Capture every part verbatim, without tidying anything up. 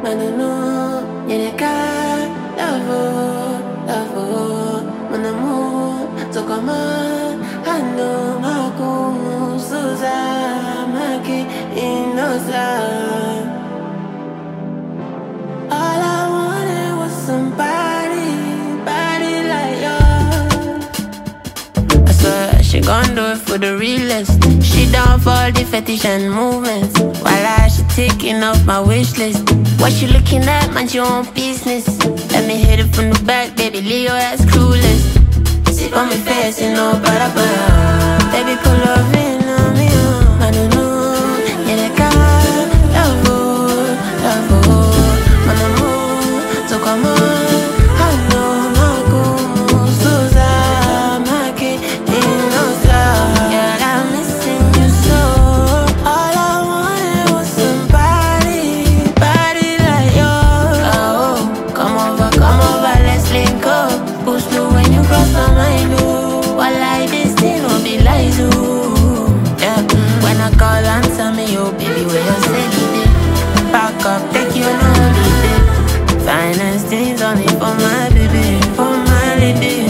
Manunu, Yeneka, Lavo, Lavo, Mon amour, Tokoma, Hano, Makumu, Suza, Maki, Inosa. All I wanted was somebody, body like yours. I swear she gon' do it for the realest. She down for all the fetish and movements. While I she taking off my wish list. What you looking at, mind your own business. Let me hit it from the back, baby, leave your ass clueless. Sit on me face, you know, bada bada. Baby, pull up in on me, oh. I don't know, yeah, that guy, love, oh, love, oh. Mon amour, so come on. I know, my good, Suza, my kid, Inosa. Yeah, I'm missing you so. All I wanted was somebody, body like yours. Oh, come over, come over, let's link up. Push through when you cross my mind, oh. While like this thing won't be like you. Yeah, when I call, answer me, oh, baby, where you say it? Back up, take you on holiday. Finest things only for my baby, for my lady.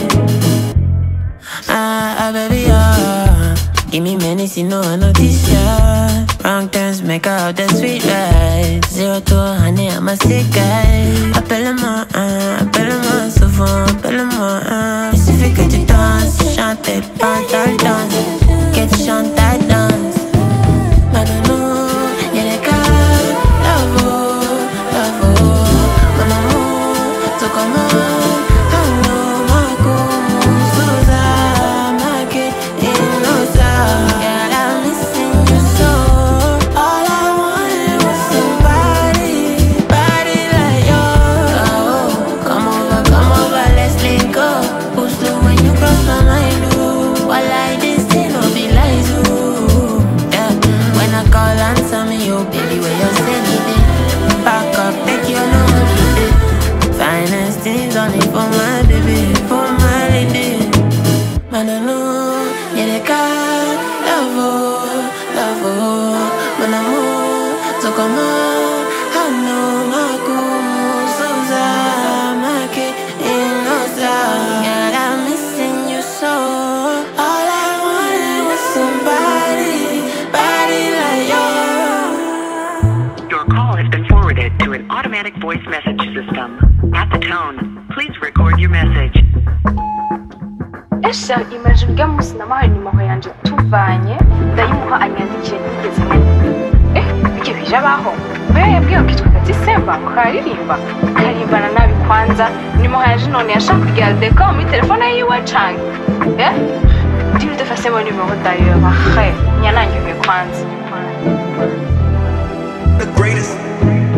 Ah, ah, baby, ah. Give me minutes, you know I know this, yeah. Wrong turns make out the sweet ride. Zero to a honey, I'm a sick guy. Appelle-moi, ah, appelle-moi souvent, appelle-moi, ah. Il suffit que tu danses, chantes, parle, danse. Que tu chantes, danse. Maintenant, y'a les gars, lavo, lavo. Mon amour, tout comme I know, my good, Suza, my kid, Inosa. Yeah, I'm missing you so. All I wanted was somebody, body like yours. Oh, come over, come over, let's link up. Push through when you cross my mind, oh. While like this thing won't be like you. Yeah, when I call, answer me, oh, baby, where you sending it? Back up, take you on holiday. Finest things only for my baby, for my lady. Man, I know, yeah, they got love, oh, love, oh. Mon amour, so come on. I know, my good, Suza, my kid, Inosa. Yeah, I'm missing you so. All I wanted was somebody, body like yours. Your call has been forwarded to an automatic voice message system. At the tone, please record your message. Esha imaje ubwa munsi namahaye nyuma yanje tuvanye ndayimuha anyandikiye nigeze eh bike bija baho wewe yabwiye ko kitwa December ukaririmba ukarimbana nabi kwanza nyuma yaje none yashaka kugira deko mu telefone yiwe canke eh tu te fais mon numéro d'ailleurs après nyanangiwe kwanza the greatest